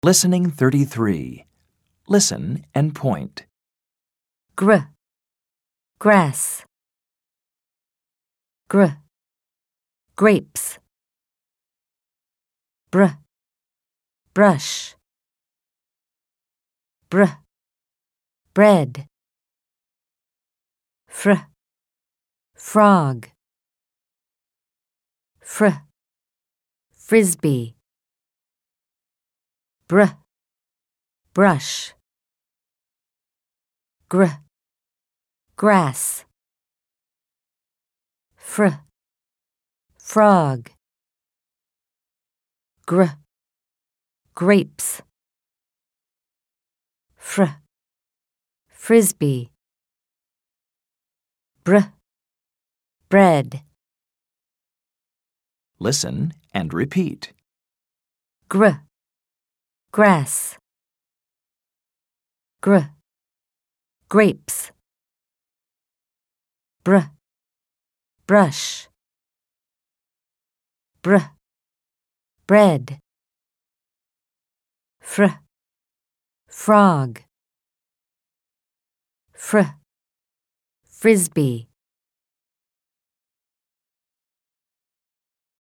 Listening 33. Listen and point. Gr, grass. Gr, grapes. Br, brush. Br, bread. Fr, frog. Fr, frisbee. Br, brush. Gr, grass. Fr, frog. Gr, grapes. Fr, frisbee. Br, bread. Listen and repeat. Gr, grass. Gr, grapes. Br, brush. Br, bread. Fr, frog. Fr, frisbee.